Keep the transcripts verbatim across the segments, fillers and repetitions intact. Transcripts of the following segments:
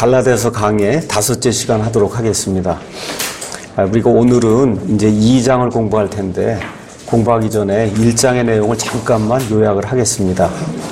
갈라디아서 강의 다섯째 시간 하도록 하겠습니다. 그리고 오늘은 이제 이 장을 공부할 텐데 공부하기 전에 일 장의 내용을 잠깐만 요약을 하겠습니다.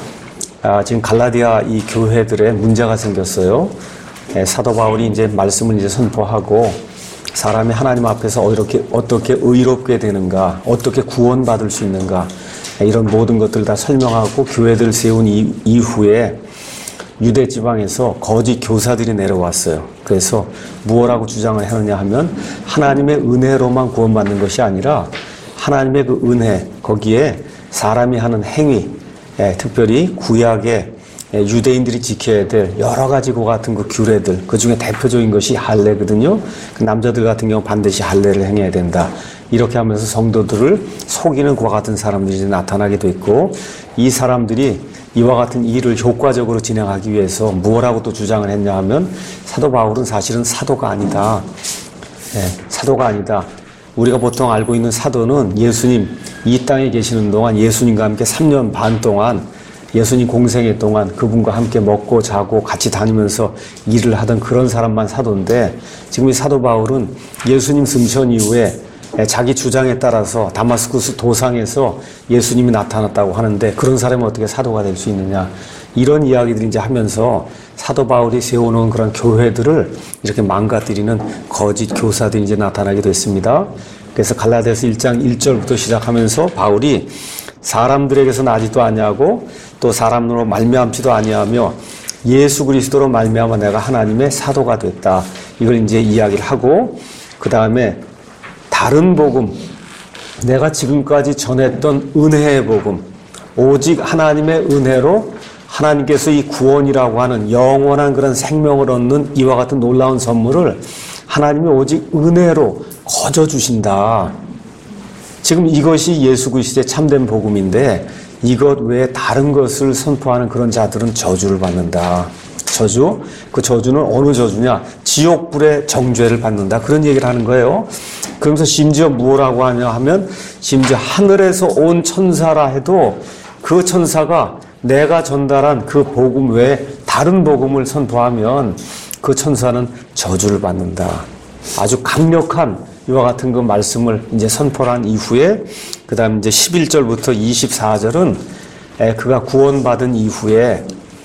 아, 지금 갈라디아 이 교회들에 문제가 생겼어요. 예, 사도 바울이 이제 말씀을 이제 선포하고 사람이 하나님 앞에서 어떻게, 어떻게 의롭게 되는가, 어떻게 구원받을 수 있는가, 예, 이런 모든 것들 다 설명하고 교회들을 세운 이, 이후에 유대 지방에서 거짓 교사들이 내려왔어요. 그래서 무엇라고 주장을 하느냐 하면 하나님의 은혜로만 구원받는 것이 아니라 하나님의 그 은혜, 거기에 사람이 하는 행위, 예, 특별히 구약의 예, 유대인들이 지켜야 될 여러 가지 그 같은 그 규례들, 그 중에 대표적인 것이 할례거든요. 그 남자들 같은 경우 반드시 할례를 행해야 된다. 이렇게 하면서 성도들을 속이는 그와 같은 사람들이 이제 나타나게 됐고, 이 사람들이 이와 같은 일을 효과적으로 진행하기 위해서 무엇라고 또 주장을 했냐 하면 사도 바울은 사실은 사도가 아니다. 예, 사도가 아니다. 우리가 보통 알고 있는 사도는 예수님 이 땅에 계시는 동안 예수님과 함께 삼 년 반 동안 예수님 공생애 동안 그분과 함께 먹고 자고 같이 다니면서 일을 하던 그런 사람만 사도인데, 지금 이 사도 바울은 예수님 승천 이후에 자기 주장에 따라서 다마스쿠스 도상에서 예수님이 나타났다고 하는데 그런 사람이 어떻게 사도가 될 수 있느냐, 이런 이야기들을 이제 하면서 사도 바울이 세워놓은 그런 교회들을 이렇게 망가뜨리는 거짓 교사들이 이제 나타나게 됐습니다. 그래서 갈라디아서 일 장 일 절부터 시작하면서 바울이 사람들에게서 나지도 아니하고 또 사람으로 말미암지도 아니하며 예수 그리스도로 말미암아 내가 하나님의 사도가 됐다, 이걸 이제 이야기를 하고, 그 다음에 다른 복음, 내가 지금까지 전했던 은혜의 복음, 오직 하나님의 은혜로 하나님께서 이 구원이라고 하는 영원한 그런 생명을 얻는 이와 같은 놀라운 선물을 하나님이 오직 은혜로 거저 주신다. 지금 이것이 예수 그리스도의 참된 복음인데 이것 외에 다른 것을 선포하는 그런 자들은 저주를 받는다. 저주? 그 저주는 어느 저주냐? 지옥불의 정죄를 받는다. 그런 얘기를 하는 거예요. 그러면서 심지어 뭐라고 하냐 하면 심지어 하늘에서 온 천사라 해도 그 천사가 내가 전달한 그 복음 외에 다른 복음을 선포하면 그 천사는 저주를 받는다. 아주 강력한 이와 같은 그 말씀을 이제 선포를 한 이후에, 그 다음 이제 십일 절부터 이십사 절은 그가 구원받은 이후에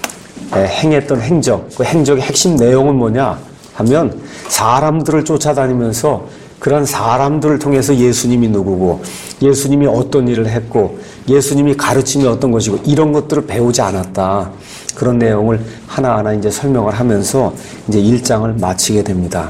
행했던 행적, 그 행적의 핵심 내용은 뭐냐 하면 사람들을 쫓아다니면서 그런 사람들을 통해서 예수님이 누구고 예수님이 어떤 일을 했고 예수님이 가르침이 어떤 것이고 이런 것들을 배우지 않았다. 그런 내용을 하나하나 이제 설명을 하면서 이제 일 장을 마치게 됩니다.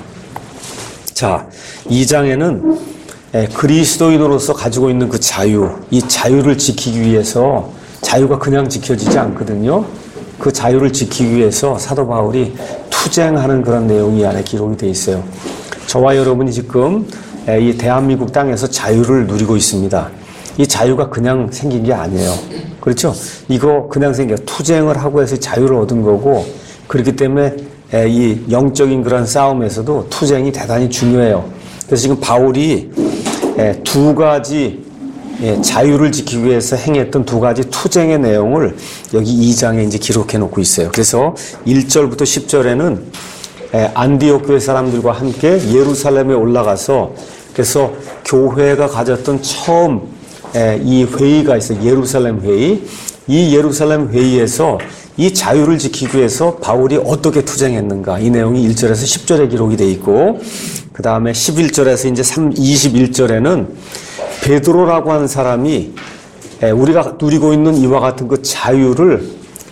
자, 이 장에는 그리스도인으로서 가지고 있는 그 자유, 이 자유를 지키기 위해서, 자유가 그냥 지켜지지 않거든요. 그 자유를 지키기 위해서 사도 바울이 투쟁하는 그런 내용이 이 안에 기록이 되어 있어요. 저와 여러분이 지금 이 대한민국 땅에서 자유를 누리고 있습니다. 이 자유가 그냥 생긴 게 아니에요. 그렇죠? 이거 그냥 생겨 투쟁을 하고 해서 자유를 얻은 거고, 그렇기 때문에 이 영적인 그런 싸움에서도 투쟁이 대단히 중요해요. 그래서 지금 바울이 두 가지 자유를 지키기 위해서 행했던 두 가지 투쟁의 내용을 여기 이 장에 이제 기록해 놓고 있어요. 그래서 일 절부터 십 절에는 안디옥 교회 사람들과 함께 예루살렘에 올라가서, 그래서 교회가 가졌던 처음 이 회의가 있어요. 예루살렘 회의. 이 예루살렘 회의에서 이 자유를 지키기 위해서 바울이 어떻게 투쟁했는가, 이 내용이 일 절에서 십 절에 기록이 되어 있고, 그 다음에 십일 절에서 이제 이십일 절에는 베드로라고 하는 사람이 우리가 누리고 있는 이와 같은 그 자유를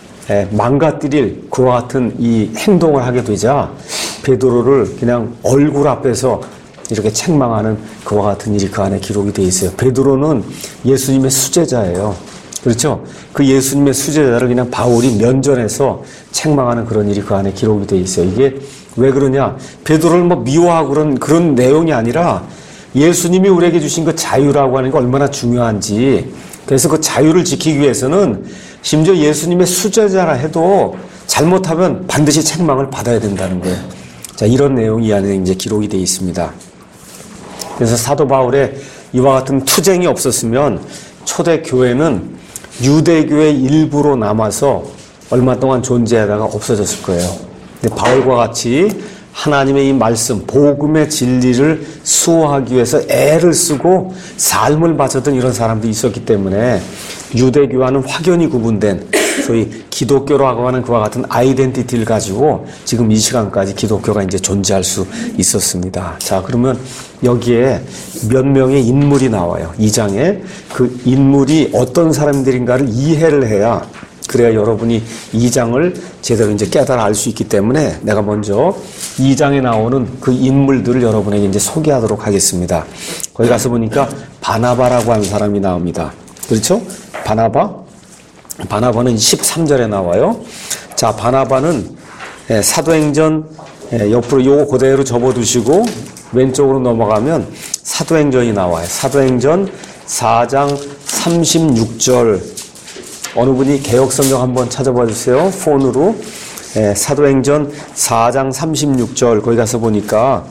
망가뜨릴 그와 같은 이 행동을 하게 되자 베드로를 그냥 얼굴 앞에서 이렇게 책망하는 그와 같은 일이 그 안에 기록이 되어 있어요. 베드로는 예수님의 수제자예요. 그렇죠? 그 예수님의 수제자를 그냥 바울이 면전에서 책망하는 그런 일이 그 안에 기록이 되어 있어요. 이게 왜 그러냐? 베드로를 뭐 미워하고 그런, 그런 내용이 아니라 예수님이 우리에게 주신 그 자유라고 하는 게 얼마나 중요한지, 그래서 그 자유를 지키기 위해서는 심지어 예수님의 수제자라 해도 잘못하면 반드시 책망을 받아야 된다는 거예요. 자, 이런 내용이 이 안에 이제 기록이 되어 있습니다. 그래서 사도 바울의 이와 같은 투쟁이 없었으면 초대 교회는 유대교의 일부로 남아서 얼마 동안 존재하다가 없어졌을 거예요. 근데 바울과 같이 하나님의 이 말씀, 복음의 진리를 수호하기 위해서 애를 쓰고 삶을 바쳤던 이런 사람들이 있었기 때문에 유대교와는 확연히 구분된 소위 기독교라고 하는 그와 같은 아이덴티티를 가지고 지금 이 시간까지 기독교가 이제 존재할 수 있었습니다. 자, 그러면 여기에 몇 명의 인물이 나와요. 이 장에 그 인물이 어떤 사람들인가를 이해를 해야 그래야 여러분이 이 장을 제대로 이제 깨달아 알 수 있기 때문에 내가 먼저 이 장에 나오는 그 인물들을 여러분에게 이제 소개하도록 하겠습니다. 거기 가서 보니까 바나바라고 하는 사람이 나옵니다. 그렇죠? 바나바? 바나바는 십삼 절에 나와요. 자, 바나바는 사도행전 옆으로 요거 그대로 접어두시고 왼쪽으로 넘어가면 사도행전이 나와요. 사도행전 사 장 삼십육 절. 어느 분이 개역성경 한번 찾아봐 주세요. 폰으로. 예, 사도행전 사 장 삼십육 절 거기 가서 보니까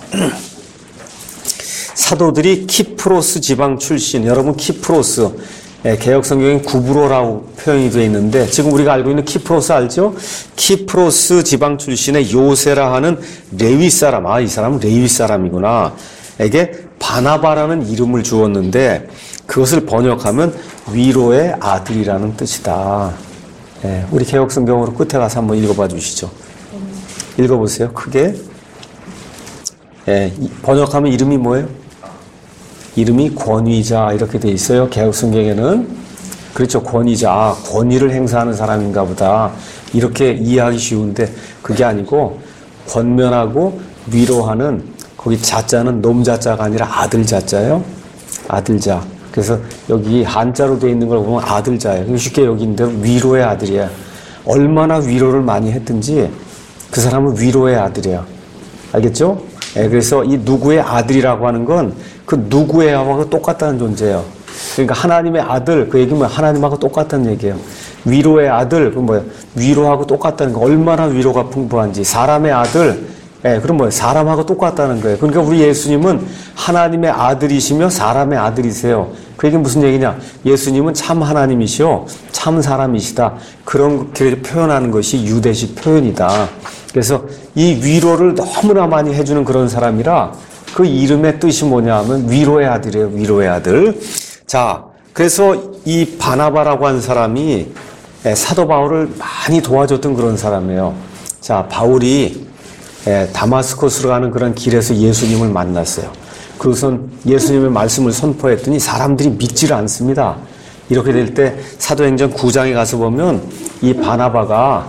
사도들이 키프로스 지방 출신. 여러분 키프로스. 예, 개역성경에 구브로라고 표현이 되어 있는데 지금 우리가 알고 있는 키프로스 알죠? 키프로스 지방 출신의 요세라 하는 레위 사람. 아, 이 사람은 레위 사람이구나. 에게 바나바라는 이름을 주었는데 그것을 번역하면 위로의 아들이라는 뜻이다. 예, 우리 개역성경으로 끝에 가서 한번 읽어봐 주시죠. 읽어보세요. 크게. 예, 번역하면 이름이 뭐예요? 이름이 권위자 이렇게 돼 있어요. 개역성경에는. 그렇죠. 권위자. 아, 권위를 행사하는 사람인가 보다. 이렇게 이해하기 쉬운데 그게 아니고 권면하고 위로하는 거기 자자는 놈자자가 아니라 아들자자예요. 아들자. 그래서 여기 한자로 되어 있는 걸 보면 아들자예요. 쉽게 여기 있는 대로 위로의 아들이야. 얼마나 위로를 많이 했든지 그 사람은 위로의 아들이야. 알겠죠? 예, 그래서 이 누구의 아들이라고 하는 건 그 누구의하고 똑같다는 존재예요. 그러니까 하나님의 아들, 그 얘기는 하나님하고 똑같다는 얘기예요. 위로의 아들, 그 뭐예요? 위로하고 똑같다는 거. 얼마나 위로가 풍부한지. 사람의 아들, 예, 그럼 뭐예요? 사람하고 똑같다는 거예요. 그러니까 우리 예수님은 하나님의 아들이시며 사람의 아들이세요. 그 얘기는 무슨 얘기냐? 예수님은 참 하나님이시오, 참 사람이시다. 그런 게 표현하는 것이 유대식 표현이다. 그래서 이 위로를 너무나 많이 해주는 그런 사람이라 그 이름의 뜻이 뭐냐 하면 위로의 아들이에요. 위로의 아들. 자, 그래서 이 바나바라고 한 사람이 사도 바울을 많이 도와줬던 그런 사람이에요. 자, 바울이 다마스커스로 가는 그런 길에서 예수님을 만났어요. 그것은 예수님의 말씀을 선포했더니 사람들이 믿지를 않습니다. 이렇게 될 때 사도행전 구 장에 가서 보면 이 바나바가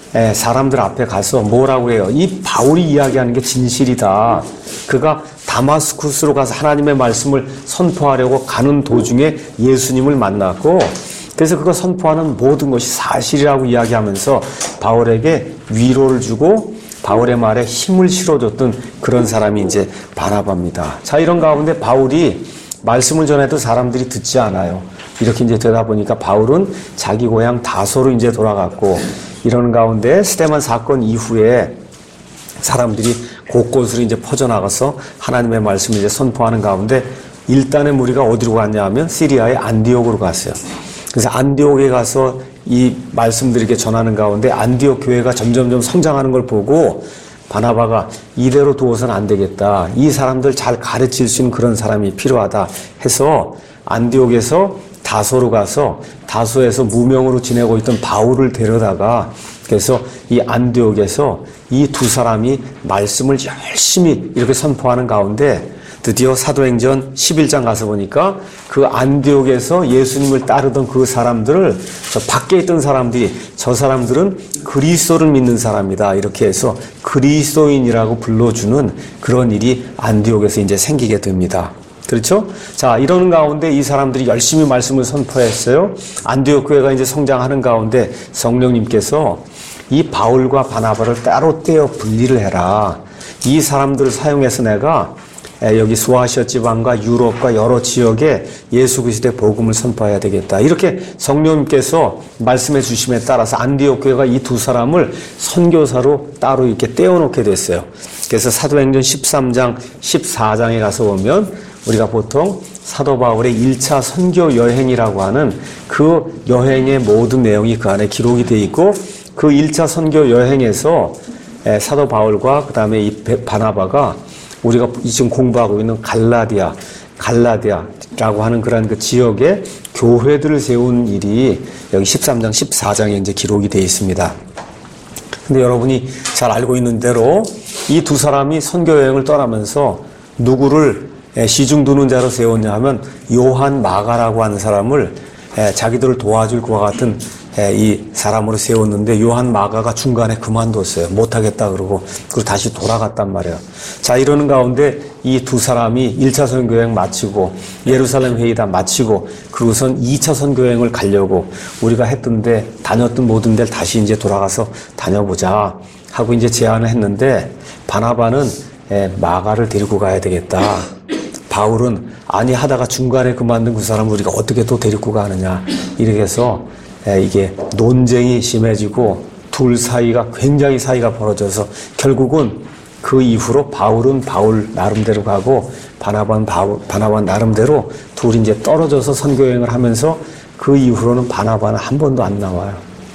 사람들 앞에 가서 뭐라고 해요? 이 바울이 이야기하는 게 진실이다. 그가 다마스쿠스로 가서 하나님의 말씀을 선포하려고 가는 도중에 예수님을 만났고 그래서 그가 선포하는 모든 것이 사실이라고 이야기하면서 바울에게 위로를 주고 바울의 말에 힘을 실어줬던 그런 사람이 이제 바나바입니다. 자, 이런 가운데 바울이 말씀을 전해도 사람들이 듣지 않아요. 이렇게 이제 되다 보니까 바울은 자기 고향 다소로 이제 돌아갔고 이러는 가운데 스데반 사건 이후에 사람들이 곳곳으로 이제 퍼져나가서 하나님의 말씀을 이제 선포하는 가운데 일단의 무리가 어디로 갔냐 하면 시리아의 안디옥으로 갔어요. 그래서 안디옥에 가서 이 말씀들 이렇게 전하는 가운데 안디옥 교회가 점점점 성장하는 걸 보고 바나바가 이대로 두어서는 안 되겠다. 이 사람들 잘 가르칠 수 있는 그런 사람이 필요하다 해서 안디옥에서 다소로 가서 다소에서 무명으로 지내고 있던 바울을 데려다가 그래서 이 안디옥에서 이 두 사람이 말씀을 열심히 이렇게 선포하는 가운데 드디어 사도행전 십일 장 가서 보니까 그 안디옥에서 예수님을 따르던 그 사람들을 저 밖에 있던 사람들이 저 사람들은 그리스도를 믿는 사람이다. 이렇게 해서 그리스도인이라고 불러주는 그런 일이 안디옥에서 이제 생기게 됩니다. 그렇죠? 자, 이러는 가운데 이 사람들이 열심히 말씀을 선포했어요. 안디옥 교회가 이제 성장하는 가운데 성령님께서 이 바울과 바나바를 따로 떼어 분리를 해라. 이 사람들을 사용해서 내가 여기 소아시아 지방과 유럽과 여러 지역에 예수 그리스도의 복음을 선포해야 되겠다. 이렇게 성령님께서 말씀해 주심에 따라서 안디옥 교회가 이 두 사람을 선교사로 따로 이렇게 떼어놓게 됐어요. 그래서 사도행전 십삼 장, 십사 장에 가서 보면 우리가 보통 사도 바울의 일 차 선교 여행이라고 하는 그 여행의 모든 내용이 그 안에 기록이 되어 있고 그 일 차 선교 여행에서 사도 바울과 그 다음에 이 바나바가 우리가 지금 공부하고 있는 갈라디아, 갈라디아라고 하는 그런 그 지역에 교회들을 세운 일이 여기 십삼 장, 십사 장에 이제 기록이 되어 있습니다. 근데 여러분이 잘 알고 있는 대로 이 두 사람이 선교 여행을 떠나면서 누구를 시중 두는 자로 세웠냐 하면 요한 마가라고 하는 사람을 자기들을 도와줄 것과 같은 이 사람으로 세웠는데 요한 마가가 중간에 그만뒀어요. 못하겠다 그러고 그리고 다시 돌아갔단 말이에요. 자, 이러는 가운데 이 두 사람이 일 차 선교여행 마치고 예루살렘 회의 다 마치고 그러고선 이 차 선교여행을 가려고 우리가 했던데 다녔던 모든 데를 다시 이제 돌아가서 다녀보자 하고 이제 제안을 했는데 바나바는 마가를 데리고 가야 되겠다. 바울은 아니 하다가 중간에 그만둔 그 사람을 우리가 어떻게 또 데리고 가느냐 이렇게 해서 이게 논쟁이 심해지고 둘 사이가 굉장히 사이가 벌어져서 결국은 그 이후로 바울은 바울 나름대로 가고 바나바는 바울, 바나바 나름대로 둘이 이제 떨어져서 선교여행을 하면서 그 이후로는 바나바는 한 번도 안 나와요.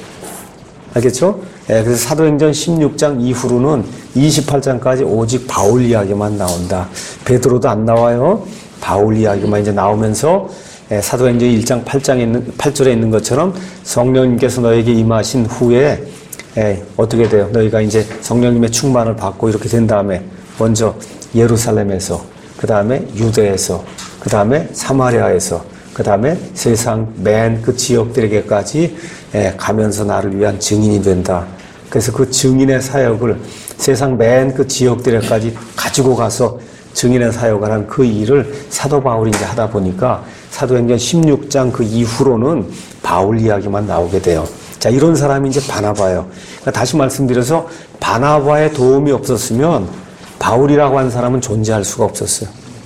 알겠죠? 예, 그래서 사도행전 십육 장 이후로는 이십팔 장까지 오직 바울 이야기만 나온다. 베드로도 안 나와요. 바울 이야기만 이제 나오면서 예, 사도행전 일 장 팔 장에 있는, 팔 절에 있는 것처럼 성령님께서 너에게 임하신 후에 예, 어떻게 돼요? 너희가 이제 성령님의 충만을 받고 이렇게 된 다음에 먼저 예루살렘에서, 그 다음에 유대에서, 그 다음에 사마리아에서, 그 다음에 세상 맨 그 지역들에게까지 예, 가면서 나를 위한 증인이 된다. 그래서 그 증인의 사역을 세상 맨 그 지역들에까지 가지고 가서 증인의 사역을 한 그 일을 사도 바울이 이제 하다 보니까 사도행전 십육 장 그 이후로는 바울 이야기만 나오게 돼요. 자, 이런 사람이 이제 바나바예요. 그러니까 다시 말씀드려서 바나바의 도움이 없었으면 바울이라고 하는 사람은 존재할 수가 없었어요.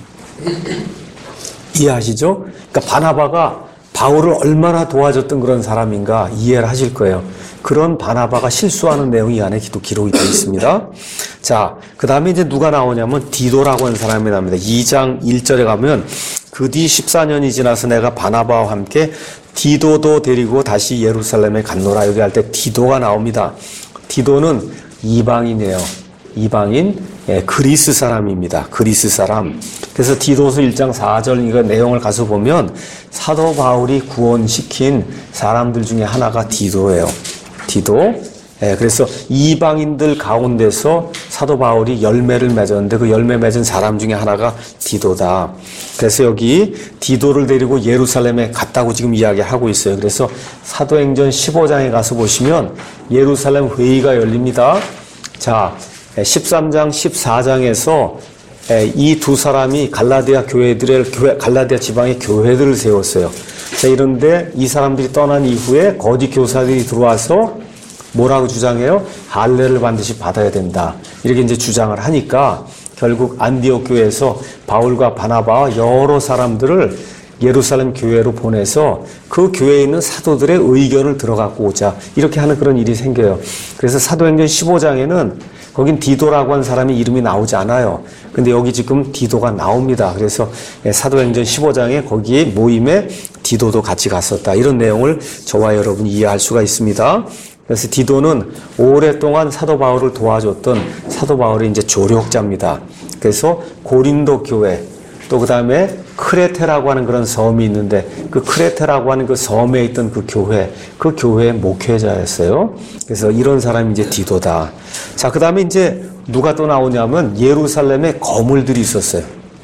이해하시죠? 그러니까 바나바가 바울을 얼마나 도와줬던 그런 사람인가 이해를 하실 거예요. 그런 바나바가 실수하는 내용이 이 안에 기록이 되어 있습니다. 자, 그 다음에 이제 누가 나오냐면 디도라고 하는 사람이 나옵니다. 이 장 일 절에 가면 그 뒤 십사 년이 지나서 내가 바나바와 함께 디도도 데리고 다시 예루살렘에 갔노라. 여기 할 때 디도가 나옵니다. 디도는 이방인이에요. 이방인, 예, 그리스 사람입니다. 그리스 사람. 그래서 디도서 일 장 사 절 이거 내용을 가서 보면 사도 바울이 구원시킨 사람들 중에 하나가 디도예요. 디도. 예, 그래서 이방인들 가운데서 사도 바울이 열매를 맺었는데 그 열매 맺은 사람 중에 하나가 디도다. 그래서 여기 디도를 데리고 예루살렘에 갔다고 지금 이야기하고 있어요. 그래서 사도행전 십오 장에 가서 보시면 예루살렘 회의가 열립니다. 자, 십삼 장, 십사 장에서 이 두 사람이 갈라디아 교회들의 교회, 갈라디아 지방의 교회들을 세웠어요. 자, 이런데 이 사람들이 떠난 이후에 거짓 교사들이 들어와서 뭐라고 주장해요? 할례를 반드시 받아야 된다. 이렇게 이제 주장을 하니까 결국 안디옥 교회에서 바울과 바나바와 여러 사람들을 예루살렘 교회로 보내서 그 교회에 있는 사도들의 의견을 들어갖고 오자. 이렇게 하는 그런 일이 생겨요. 그래서 사도행전 십오 장에는 거긴 디도라고 하는 사람이 이름이 나오지 않아요. 근데 여기 지금 디도가 나옵니다. 그래서 사도행전 십오 장에 거기에 모임에 디도도 같이 갔었다. 이런 내용을 저와 여러분이 이해할 수가 있습니다. 그래서 디도는 오랫동안 사도 바울을 도와줬던 사도 바울의 이제 조력자입니다. 그래서 고린도 교회, 또 그 다음에 크레테라고 하는 그런 섬이 있는데 그 크레테라고 하는 그 섬에 있던 그 교회, 그 교회의 목회자였어요. 그래서 이런 사람이 이제 디도다. 자, 그 다음에 이제 누가 또 나오냐면 예루살렘에 거물들이 있었어요.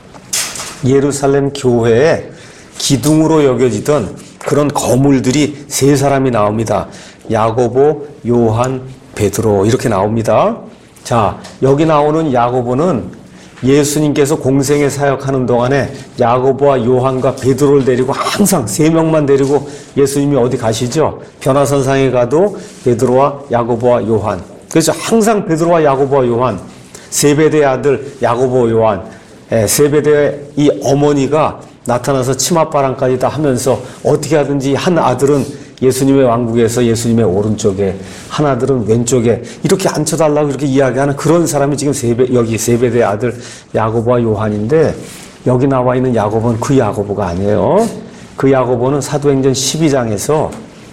예루살렘 교회에 기둥으로 여겨지던 그런 거물들이 세 사람이 나옵니다. 야고보, 요한, 베드로 이렇게 나옵니다. 자, 여기 나오는 야고보는 예수님께서 공생의 사역하는 동안에 야고보와 요한과 베드로를 데리고 항상 세 명만 데리고 예수님이 어디 가시죠? 변화선상에 가도 베드로와 야고보와 요한. 그래서 항상 베드로와 야고보와 요한, 세베대의 아들 야고보 요한, 세베대의 이 어머니가 나타나서 치맛바람까지 다 하면서 어떻게 하든지 한 아들은 예수님의 왕국에서 예수님의 오른쪽에, 한 아들은 왼쪽에 이렇게 앉혀달라고 이렇게 이야기하는 그런 사람이 지금 세베, 여기 세베대의 아들 야고보와 요한인데 여기 나와 있는 야고보는 그 야고보가 아니에요. 그 야고보는 사도행전 십이 장에서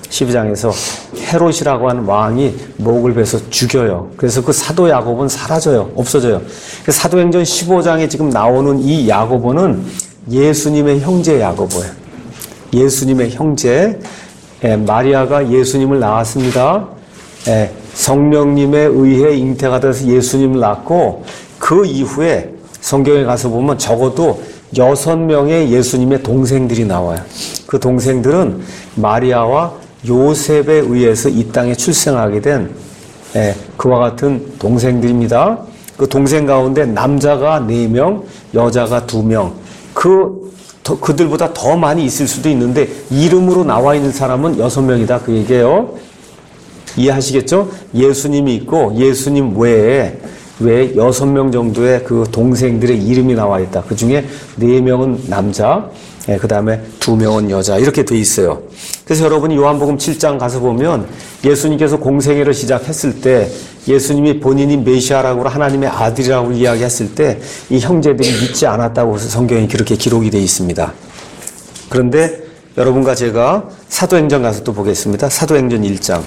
십이 장에서 헤롯이라고 하는 왕이 목을 베서 죽여요. 그래서 그 사도 야고보는 사라져요. 없어져요. 사도행전 십오 장에 지금 나오는 이 야고보는 예수님의 형제 야고보예요. 예수님의 형제. 예, 마리아가 예수님을 낳았습니다. 예, 성령님에 의해 잉태가 돼서 예수님을 낳고 그 이후에 성경에 가서 보면 적어도 여섯 명의 예수님의 동생들이 나와요. 그 동생들은 마리아와 요셉에 의해서 이 땅에 출생하게 된 예, 그와 같은 동생들입니다. 그 동생 가운데 남자가 네 명, 여자가 두 명. 그, 더, 그들보다 더 많이 있을 수도 있는데 이름으로 나와 있는 사람은 여섯 명이다. 그 얘기예요. 이해하시겠죠? 예수님이 있고 예수님 외에 왜 여섯 명 정도의 그 동생들의 이름이 나와 있다. 그 중에 네 명은 남자, 예, 그 다음에 두 명은 여자. 이렇게 돼 있어요. 그래서 여러분이 요한복음 칠 장 가서 보면 예수님께서 공생애를 시작했을 때 예수님이 본인이 메시아라고 하나님의 아들이라고 이야기했을 때 이 형제들이 믿지 않았다고 해서 성경에 그렇게 기록이 돼 있습니다. 그런데 여러분과 제가 사도행전 가서 또 보겠습니다. 사도행전 일 장.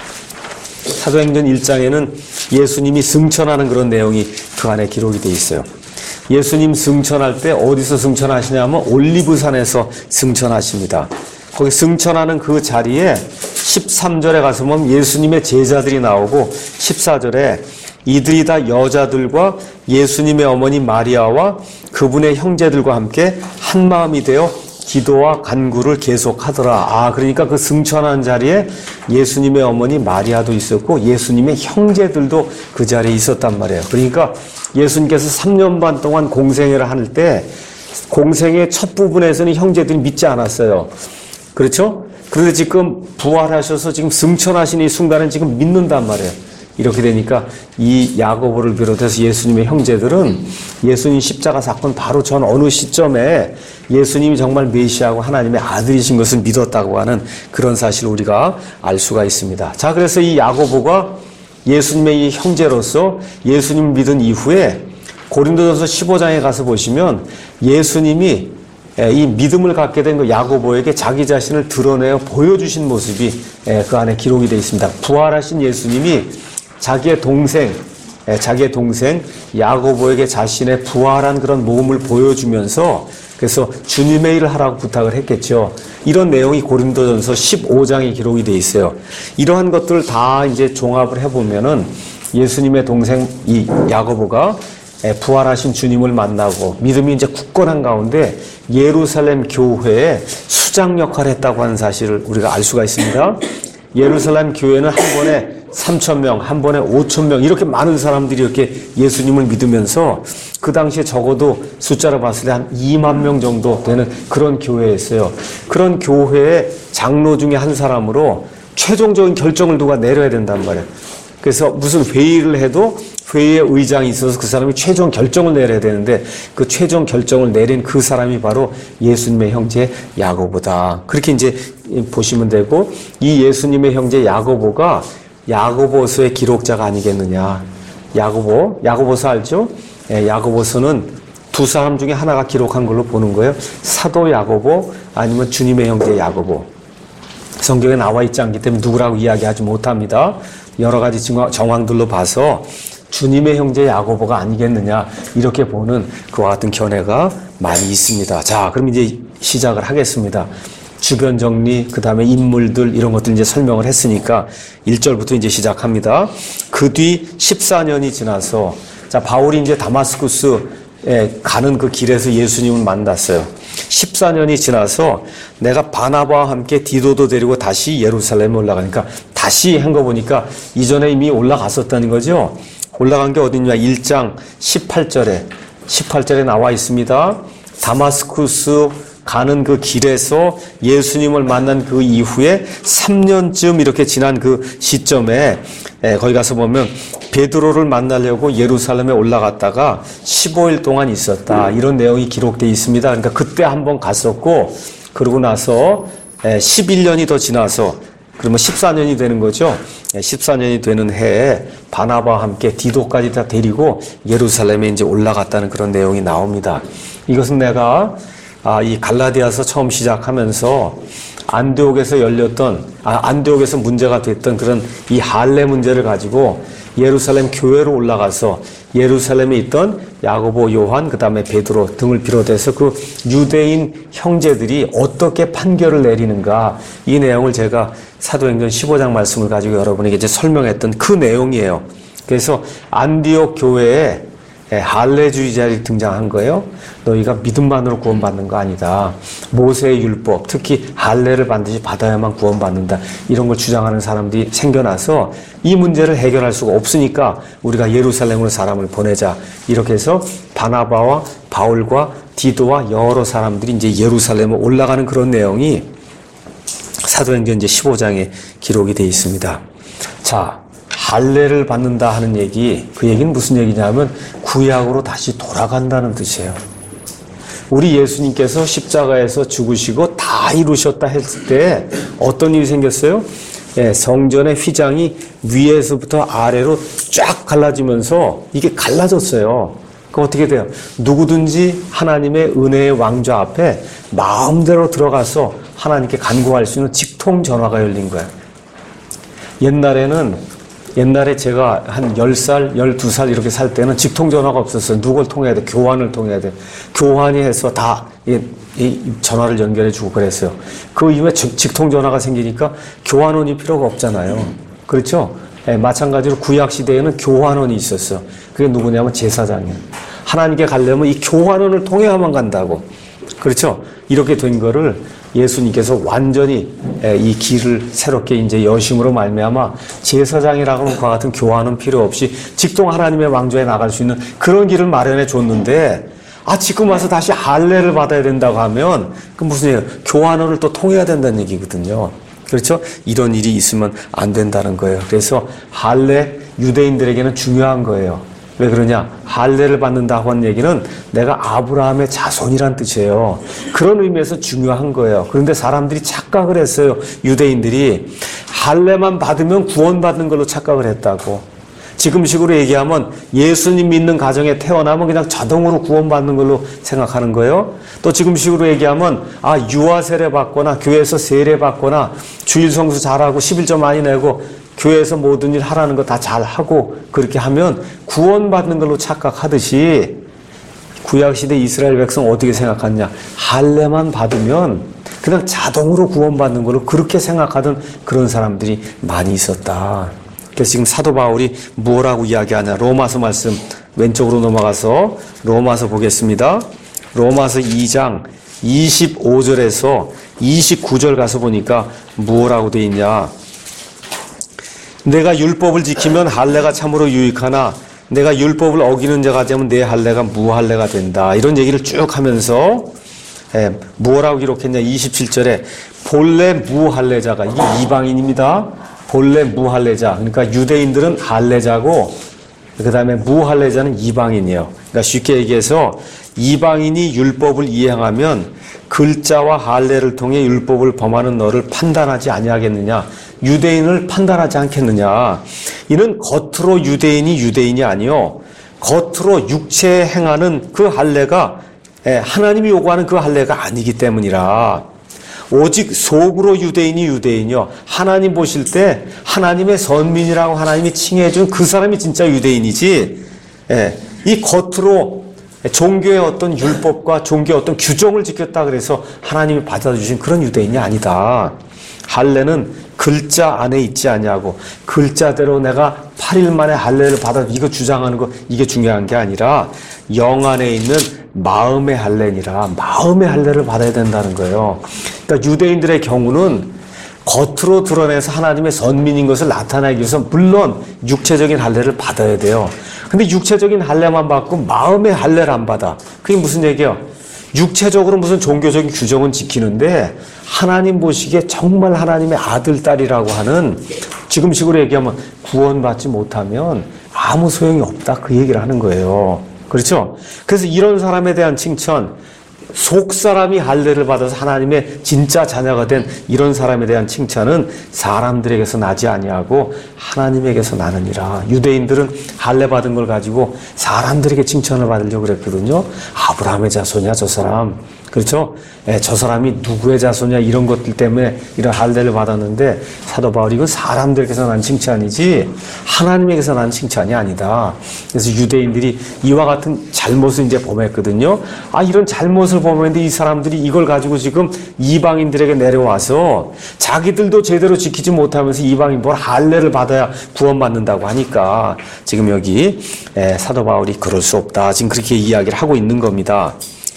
사도행전 일 장에는 예수님이 승천하는 그런 내용이 그 안에 기록이 되어 있어요. 예수님 승천할 때 어디서 승천하시냐면 올리브산에서 승천하십니다. 거기 승천하는 그 자리에 십삼 절에 가서 보면 예수님의 제자들이 나오고 십사 절에 이들이 다 여자들과 예수님의 어머니 마리아와 그분의 형제들과 함께 한 마음이 되어 기도와 간구를 계속하더라. 아, 그러니까 그 승천한 자리에 예수님의 어머니 마리아도 있었고 예수님의 형제들도 그 자리에 있었단 말이에요. 그러니까 예수님께서 삼 년 반 동안 공생애를 할 때 공생의 첫 부분에서는 형제들이 믿지 않았어요. 그렇죠? 그런데 지금 부활하셔서 지금 승천하신 이 순간은 지금 믿는단 말이에요. 이렇게 되니까 이 야고보를 비롯해서 예수님의 형제들은 예수님 십자가 사건 바로 전 어느 시점에 예수님이 정말 메시아고 하나님의 아들이신 것을 믿었다고 하는 그런 사실을 우리가 알 수가 있습니다. 자, 그래서 이 야고보가 예수님의 이 형제로서 예수님을 믿은 이후에 고린도전서 십오 장에 가서 보시면 예수님이 이 믿음을 갖게 된 그 야고보에게 자기 자신을 드러내어 보여주신 모습이 그 안에 기록이 되어 있습니다. 부활하신 예수님이 자기의 동생, 자기의 동생 야고보에게 자신의 부활한 그런 몸을 보여주면서 그래서 주님의 일을 하라고 부탁을 했겠죠. 이런 내용이 고린도전서 십오 장에 기록이 되어 있어요. 이러한 것들을 다 이제 종합을 해보면은 예수님의 동생 이 야고보가 부활하신 주님을 만나고 믿음이 이제 굳건한 가운데 예루살렘 교회에 수장 역할을 했다고 하는 사실을 우리가 알 수가 있습니다. 예루살렘 교회는 한 번에 삼천 명, 한 번에 오천 명 이렇게 많은 사람들이 이렇게 예수님을 믿으면서 그 당시에 적어도 숫자로 봤을 때 한 이만 명 정도 되는 그런 교회였어요. 그런 교회의 장로 중에 한 사람으로 최종적인 결정을 누가 내려야 된단 말이에요. 그래서 무슨 회의를 해도 회의의 의장이 있어서 그 사람이 최종 결정을 내려야 되는데 그 최종 결정을 내린 그 사람이 바로 예수님의 형제 야고보다. 그렇게 이제 보시면 되고 이 예수님의 형제 야고보가 야고보서의 기록자가 아니겠느냐. 야고보, 야고보서 알죠? 예, 야고보서는 두 사람 중에 하나가 기록한 걸로 보는 거예요. 사도 야고보 아니면 주님의 형제 야고보. 성경에 나와 있지 않기 때문에 누구라고 이야기하지 못합니다. 여러 가지 정황들로 봐서 주님의 형제 야고보가 아니겠느냐 이렇게 보는 그와 같은 견해가 많이 있습니다. 자, 그럼 이제 시작을 하겠습니다. 주변 정리, 그 다음에 인물들 이런 것들 이제 설명을 했으니까 일 절부터 이제 시작합니다. 그 뒤 십사 년이 지나서 자 바울이 이제 다마스쿠스에 가는 그 길에서 예수님을 만났어요. 십사 년이 지나서 내가 바나바와 함께 디도도 데리고 다시 예루살렘에 올라가니까 다시 한 거 보니까 이전에 이미 올라갔었다는 거죠. 올라간 게 어디냐? 일 장 십팔 절에 십팔 절에 나와 있습니다. 다마스쿠스 가는 그 길에서 예수님을 만난 그 이후에 삼 년쯤 이렇게 지난 그 시점에 거기 가서 보면 베드로를 만나려고 예루살렘에 올라갔다가 십오 일 동안 있었다. 이런 내용이 기록되어 있습니다. 그러니까 그때 한번 갔었고 그러고 나서 십일 년이 더 지나서 그러면 십사 년이 되는 거죠. 십사 년이 되는 해에 바나바와 함께 디도까지 다 데리고 예루살렘에 이제 올라갔다는 그런 내용이 나옵니다. 이것은 내가 아, 이 갈라디아서 처음 시작하면서 안디옥에서 열렸던, 아, 안디옥에서 문제가 됐던 그런 이 할례 문제를 가지고 예루살렘 교회로 올라가서 예루살렘에 있던 야고보, 요한, 그 다음에 베드로 등을 비롯해서 그 유대인 형제들이 어떻게 판결을 내리는가, 이 내용을 제가 사도행전 십오 장 말씀을 가지고 여러분에게 이제 설명했던 그 내용이에요. 그래서 안디옥 교회에 할례주의자들이 등장한 거예요. 너희가 믿음만으로 구원받는 거 아니다. 모세의 율법, 특히 할례를 반드시 받아야만 구원받는다. 이런 걸 주장하는 사람들이 생겨나서 이 문제를 해결할 수가 없으니까 우리가 예루살렘으로 사람을 보내자. 이렇게 해서 바나바와 바울과 디도와 여러 사람들이 이제 예루살렘에 올라가는 그런 내용이 사도행전 이제 십오 장에 기록이 되어 있습니다. 자, 할례를 받는다 하는 얘기, 그 얘기는 무슨 얘기냐면 구약으로 다시 돌아간다는 뜻이에요. 우리 예수님께서 십자가에서 죽으시고 다 이루셨다 했을 때 어떤 일이 생겼어요? 예, 성전의 휘장이 위에서부터 아래로 쫙 갈라지면서 이게 갈라졌어요. 그럼 어떻게 돼요? 누구든지 하나님의 은혜의 왕좌 앞에 마음대로 들어가서 하나님께 간구할 수 있는 직통 전화가 열린 거예요. 옛날에는 옛날에 제가 한 열 살, 열두 살 이렇게 살 때는 직통전화가 없었어요. 누굴 통해야 돼? 교환을 통해야 돼. 교환이 해서 다 이, 이 전화를 연결해 주고 그랬어요. 그 이후에 직통전화가 생기니까 교환원이 필요가 없잖아요. 그렇죠? 예, 마찬가지로 구약시대에는 교환원이 있었어요. 그게 누구냐면 제사장이에요. 하나님께 가려면 이 교환원을 통해야만 간다고. 그렇죠? 이렇게 된 거를 예수님께서 완전히 이 길을 새롭게 이제 여심으로 말미암아 제사장이라고 하는 그와 같은 교환은 필요 없이 직통 하나님의 왕좌에 나갈 수 있는 그런 길을 마련해 줬는데, 아 지금 와서 다시 할례를 받아야 된다고 하면 그 무슨 얘기예요? 교환원을 또 통해야 된다는 얘기거든요. 그렇죠? 이런 일이 있으면 안 된다는 거예요. 그래서 할례 유대인들에게는 중요한 거예요. 왜 그러냐? 할례를 받는다고 하는 얘기는 내가 아브라함의 자손이란 뜻이에요. 그런 의미에서 중요한 거예요. 그런데 사람들이 착각을 했어요. 유대인들이 할례만 받으면 구원받는 걸로 착각을 했다고. 지금식으로 얘기하면 예수님 믿는 가정에 태어나면 그냥 자동으로 구원받는 걸로 생각하는 거예요. 또 지금식으로 얘기하면 아 유아 세례 받거나 교회에서 세례 받거나 주일 성수 잘하고 십일조 많이 내고 교회에서 모든 일 하라는 거 다 잘하고 그렇게 하면 구원받는 걸로 착각하듯이 구약시대 이스라엘 백성 어떻게 생각하느냐. 할례만 받으면 그냥 자동으로 구원받는 걸로 그렇게 생각하던 그런 사람들이 많이 있었다. 그래서 지금 사도 바울이 뭐라고 이야기하냐. 로마서 말씀 왼쪽으로 넘어가서 로마서 보겠습니다. 로마서 이 장 이십오 절에서 이십구 절 가서 보니까 뭐라고 돼 있냐. 내가 율법을 지키면 할례가 참으로 유익하나 내가 율법을 어기는 자가 되면 내 할례가 무할례가 된다. 이런 얘기를 쭉 하면서 예, 뭐라고 기록했냐. 이십칠 절에 본래 무할례자가, 이게 이방인입니다. 본래 무할례자, 그러니까 유대인들은 할례자고 그 다음에 무할례자는 이방인이에요. 그러니까 쉽게 얘기해서 이방인이 율법을 이행하면 글자와 할례를 통해 율법을 범하는 너를 판단하지 아니하겠느냐. 유대인을 판단하지 않겠느냐. 이는 겉으로 유대인이 유대인이 아니요 겉으로 육체에 행하는 그 할례가 하나님이 요구하는 그 할례가 아니기 때문이라. 오직 속으로 유대인이 유대인이요 하나님 보실 때 하나님의 선민이라고 하나님이 칭해 준 그 사람이 진짜 유대인이지, 이 겉으로 종교의 어떤 율법과 종교의 어떤 규정을 지켰다 그래서 하나님이 받아주신 그런 유대인이 아니다. 할례는 글자 안에 있지 아니하고 글자대로 내가 팔 일 만에 할례를 받아 이거 주장하는 거 이게 중요한 게 아니라 영 안에 있는 마음의 할례니라. 마음의 할례를 받아야 된다는 거예요. 그러니까 유대인들의 경우는 겉으로 드러내서 하나님의 선민인 것을 나타내기 위해서 물론 육체적인 할례를 받아야 돼요. 근데 육체적인 할례만 받고 마음의 할례를 안 받아. 그게 무슨 얘기예요? 육체적으로 무슨 종교적인 규정은 지키는데 하나님 보시기에 정말 하나님의 아들, 딸이라고 하는, 지금식으로 얘기하면 구원받지 못하면 아무 소용이 없다, 그 얘기를 하는 거예요. 그렇죠? 그래서 이런 사람에 대한 칭찬, 속 사람이 할례를 받아서 하나님의 진짜 자녀가 된 이런 사람에 대한 칭찬은 사람들에게서 나지 아니하고 하나님에게서 나느니라. 유대인들은 할례 받은 걸 가지고 사람들에게 칭찬을 받으려고 그랬거든요. 아브라함의 자손이야 저 사람. 그렇죠? 예, 저 사람이 누구의 자손이야 이런 것들 때문에 이런 할례를 받았는데 사도 바울이 이건 사람들께서 난 칭찬이지 하나님에게서 난 칭찬이 아니다. 그래서 유대인들이 이와 같은 잘못을 이제 범했거든요. 아, 이런 잘못을 범했는데 이 사람들이 이걸 가지고 지금 이방인들에게 내려와서 자기들도 제대로 지키지 못하면서 이방인 뭘 할례를 받아야 구원받는다고 하니까 지금 여기 예, 사도 바울이 그럴 수 없다. 지금 그렇게 이야기를 하고 있는 겁니다.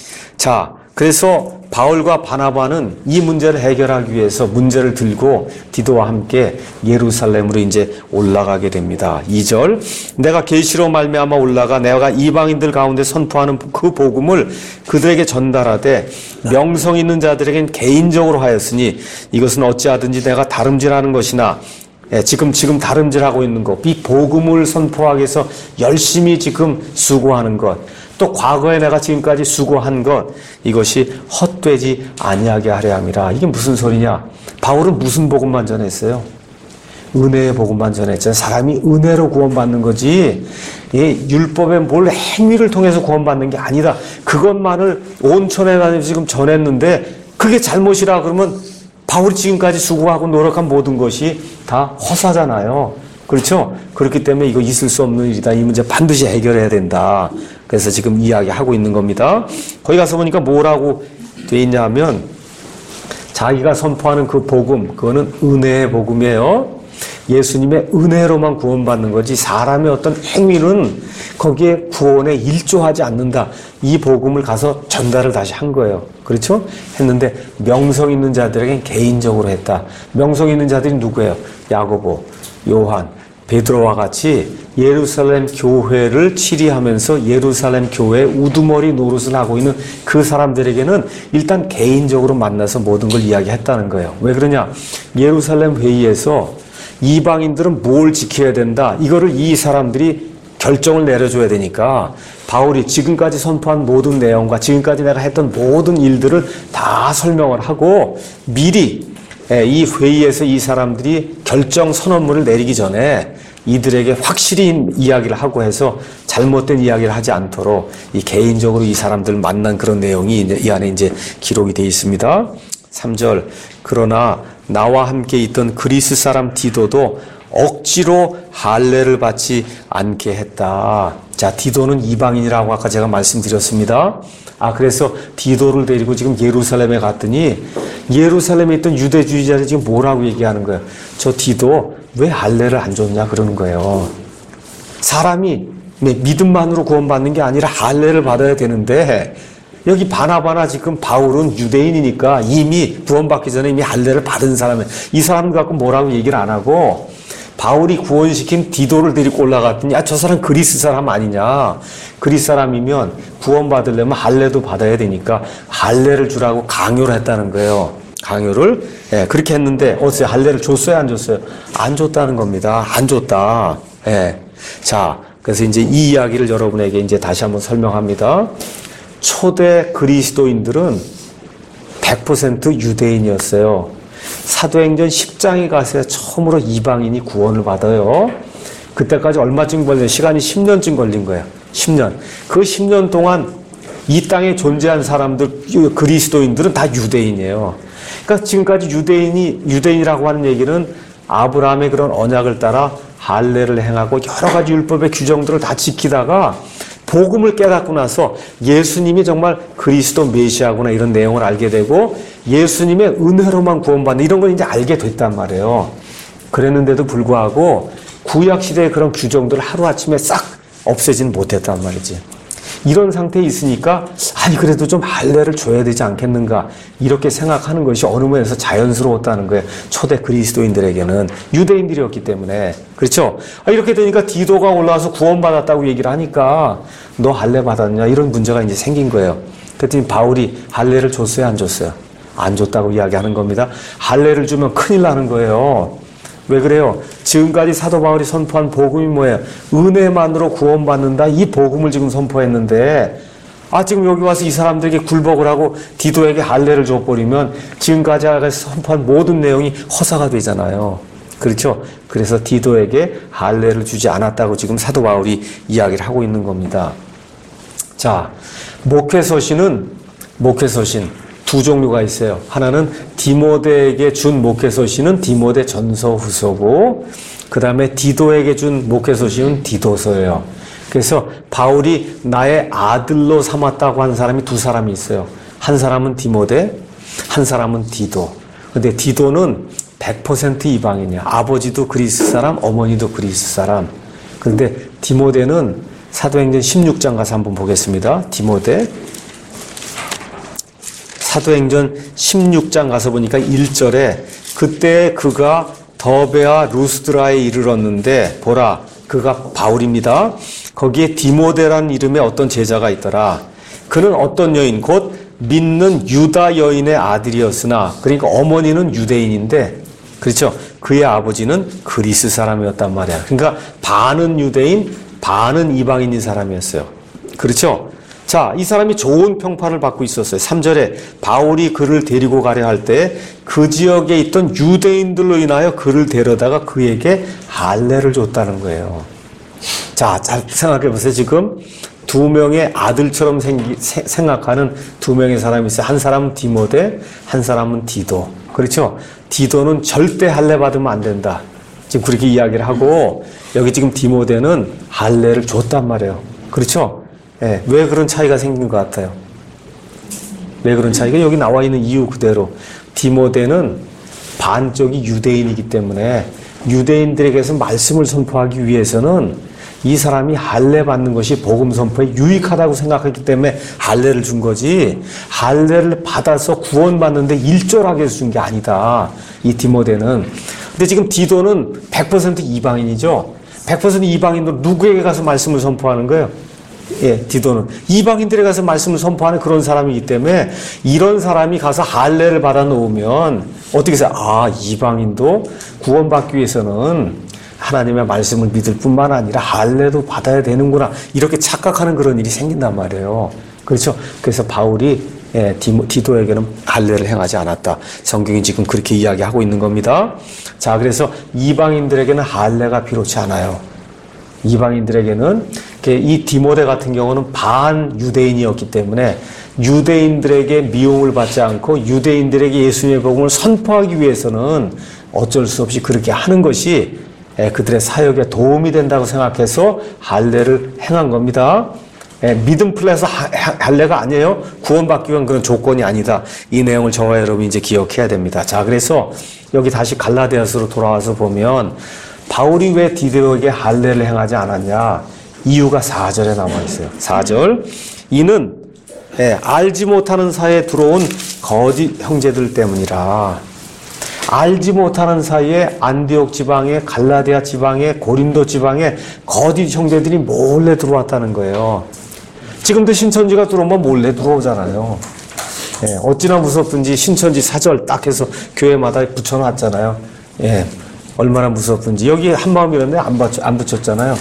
자, 그래서 바울과 바나바는 이 문제를 해결하기 위해서 문제를 들고 디도와 함께 예루살렘으로 이제 올라가게 됩니다. 이 절, 내가 계시로 말미암아 올라가 내가 이방인들 가운데 선포하는 그 복음을 그들에게 전달하되 명성 있는 자들에겐 개인적으로 하였으니 이것은 어찌하든지 내가 다름질하는 것이나 예, 지금, 지금 다름질하고 있는 것, 이 복음을 선포하기 위해서 열심히 지금 수고하는 것, 또 과거에 내가 지금까지 수고한 것, 이것이 헛되지 아니하게 하려 함이라. 이게 무슨 소리냐? 바울은 무슨 복음만 전했어요? 은혜의 복음만 전했잖아요. 사람이 은혜로 구원받는 거지, 예, 율법의 뭘 행위를 통해서 구원받는 게 아니다. 그것만을 온천에 다니면서 지금 전했는데, 그게 잘못이라 그러면 바울이 지금까지 수고하고 노력한 모든 것이 다 허사잖아요. 그렇죠? 그렇기 때문에 이거 있을 수 없는 일이다. 이 문제 반드시 해결해야 된다. 그래서 지금 이야기하고 있는 겁니다. 거기 가서 보니까 뭐라고 돼 있냐면 자기가 선포하는 그 복음, 그거는 은혜의 복음이에요. 예수님의 은혜로만 구원받는 거지 사람의 어떤 행위는 거기에 구원에 일조하지 않는다. 이 복음을 가서 전달을 다시 한 거예요. 그렇죠? 했는데 명성 있는 자들에겐 개인적으로 했다. 명성 있는 자들이 누구예요? 야고보, 요한, 베드로와 같이 예루살렘 교회를 치리하면서 예루살렘 교회의 우두머리 노릇을 하고 있는 그 사람들에게는 일단 개인적으로 만나서 모든 걸 이야기했다는 거예요. 왜 그러냐? 예루살렘 회의에서 이방인들은 뭘 지켜야 된다. 이거를 이 사람들이 결정을 내려줘야 되니까 바울이 지금까지 선포한 모든 내용과 지금까지 내가 했던 모든 일들을 다 설명을 하고 미리 이 회의에서 이 사람들이 결정 선언문을 내리기 전에 이들에게 확실히 이야기를 하고 해서 잘못된 이야기를 하지 않도록 이 개인적으로 이 사람들 만난 그런 내용이 이 안에 이제 기록이 되어 있습니다. 삼 절, 그러나 나와 함께 있던 그리스 사람 디도도 억지로 할례를 받지 않게 했다. 자, 디도는 이방인이라고 아까 제가 말씀드렸습니다. 아, 그래서 디도를 데리고 지금 예루살렘에 갔더니 예루살렘에 있던 유대주의자들이 지금 뭐라고 얘기하는 거예요? 저 디도 왜 할례를 안 줬냐 그러는 거예요. 사람이 믿음만으로 구원받는 게 아니라 할례를 받아야 되는데 여기 바나바나 지금 바울은 유대인이니까 이미 구원받기 전에 이미 할례를 받은 사람이에요. 이 사람 갖고 뭐라고 얘기를 안 하고 바울이 구원시킨 디도를 데리고 올라갔더니 아, 저 사람 그리스 사람 아니냐. 그리스 사람이면 구원받으려면 할례도 받아야 되니까 할례를 주라고 강요를 했다는 거예요. 강요를. 예, 그렇게 했는데 어째 할례를 줬어요, 안 줬어요? 안 줬다는 겁니다. 안 줬다. 예. 자, 그래서 이제 이 이야기를 여러분에게 이제 다시 한번 설명합니다. 초대 그리스도인들은 백 퍼센트 유대인이었어요. 사도행전 십 장에 가서 처음으로 이방인이 구원을 받아요. 그때까지 얼마쯤 걸려요? 시간이 십 년쯤 걸린 거예요. 십 년. 그 십 년 동안 이 땅에 존재한 사람들, 그리스도인들은 다 유대인이에요. 그러니까 지금까지 유대인이, 유대인이라고 하는 얘기는 아브라함의 그런 언약을 따라 할례를 행하고 여러 가지 율법의 규정들을 다 지키다가 복음을 깨닫고 나서 예수님이 정말 그리스도 메시아구나 이런 내용을 알게 되고 예수님의 은혜로만 구원받는 이런 걸 이제 알게 됐단 말이에요. 그랬는데도 불구하고 구약시대의 그런 규정들을 하루아침에 싹 없애진 못했단 말이지. 이런 상태에 있으니까 아니 그래도 좀 할례를 줘야 되지 않겠는가 이렇게 생각하는 것이 어느 면에서 자연스러웠다는 거예요. 초대 그리스도인들에게는 유대인들이었기 때문에. 그렇죠? 아, 이렇게 되니까 디도가 올라와서 구원받았다고 얘기를 하니까 너 할례 받았냐 이런 문제가 이제 생긴 거예요. 그랬더니 바울이 할례를 줬어요, 안 줬어요? 안 줬다고 이야기하는 겁니다. 할례를 주면 큰일 나는 거예요. 왜 그래요? 지금까지 사도 바울이 선포한 복음이 뭐예요? 은혜만으로 구원받는다. 이 복음을 지금 선포했는데 아 지금 여기 와서 이 사람들에게 굴복을 하고 디도에게 할례를 줘버리면 지금까지 선포한 모든 내용이 허사가 되잖아요. 그렇죠? 그래서 디도에게 할례를 주지 않았다고 지금 사도 바울이 이야기를 하고 있는 겁니다. 자, 목회 서신은 목회서신 두 종류가 있어요. 하나는 디모데에게 준 목회서신은 디모데 전서 후서고, 그 다음에 디도에게 준 목회서신은 디도서예요. 그래서 바울이 나의 아들로 삼았다고 한 사람이 두 사람이 있어요. 한 사람은 디모데, 한 사람은 디도. 근데 디도는 백 퍼센트 이방인이야. 아버지도 그리스 사람, 어머니도 그리스 사람. 그런데 디모데는 사도행전 십육 장 가서 한번 보겠습니다. 디모데. 사도행전 십육 장 가서 보니까 일 절에 그때 그가 더베와 루스드라에 이르렀는데 보라 그가 바울입니다. 거기에 디모데라는 이름의 어떤 제자가 있더라. 그는 어떤 여인 곧 믿는 유다 여인의 아들이었으나 그러니까 어머니는 유대인인데 그렇죠. 그의 아버지는 그리스 사람이었단 말이야. 그러니까 반은 유대인 반은 이방인인 사람이었어요. 그렇죠. 자, 이 사람이 좋은 평판을 받고 있었어요. 삼 절에 바울이 그를 데리고 가려 할 때 그 지역에 있던 유대인들로 인하여 그를 데려다가 그에게 할례를 줬다는 거예요. 자, 잘 생각해 보세요. 지금 두 명의 아들처럼 생기, 세, 생각하는 두 명의 사람이 있어요. 한 사람은 디모데, 한 사람은 디도. 그렇죠? 디도는 절대 할례 받으면 안 된다. 지금 그렇게 이야기를 하고 여기 지금 디모데는 할례를 줬단 말이에요. 그렇죠? 예, 왜 그런 차이가 생긴 것 같아요? 왜 그런 차이가? 여기 나와 있는 이유 그대로 디모데는 반쪽이 유대인이기 때문에 유대인들에게서 말씀을 선포하기 위해서는 이 사람이 할례 받는 것이 복음 선포에 유익하다고 생각했기 때문에 할례를 준 거지 할례를 받아서 구원받는데 일조하게 준 게 아니다. 이 디모데는. 근데 지금 디도는 백 퍼센트 이방인이죠. 백 퍼센트 이방인으로 누구에게 가서 말씀을 선포하는 거예요? 예, 디도는 이방인들에 가서 말씀을 선포하는 그런 사람이기 때문에 이런 사람이 가서 할례를 받아 놓으면 어떻게 해서 아 이방인도 구원받기 위해서는 하나님의 말씀을 믿을 뿐만 아니라 할례도 받아야 되는구나 이렇게 착각하는 그런 일이 생긴단 말이에요. 그렇죠? 그래서 바울이 예, 디모, 디도에게는 할례를 행하지 않았다. 성경이 지금 그렇게 이야기하고 있는 겁니다. 자, 그래서 이방인들에게는 할례가 필요치 않아요. 이방인들에게는 이 디모데 같은 경우는 반유대인이었기 때문에 유대인들에게 미움을 받지 않고 유대인들에게 예수님의 복음을 선포하기 위해서는 어쩔 수 없이 그렇게 하는 것이 그들의 사역에 도움이 된다고 생각해서 할례를 행한 겁니다. 믿음 플러스 할례가 아니에요. 구원받기 위한 그런 조건이 아니다. 이 내용을 저와 여러분이 이제 기억해야 됩니다. 자, 그래서 여기 다시 갈라디아서로 돌아와서 보면 바울이 왜 디도에게 할례를 행하지 않았냐? 이유가 사 절에 나와 있어요. 사 절. 이는 예, 알지 못하는 사이에 들어온 거짓 형제들 때문이라. 알지 못하는 사이에 안디옥 지방에 갈라디아 지방에 고린도 지방에 거짓 형제들이 몰래 들어왔다는 거예요. 지금도 신천지가 들어오면 몰래 들어오잖아요. 예, 어찌나 무섭든지 신천지 사절 딱 해서 교회마다 붙여놨잖아요. 예. 얼마나 무섭든지. 여기 한마음이었는데 안, 받, 안 붙였잖아요.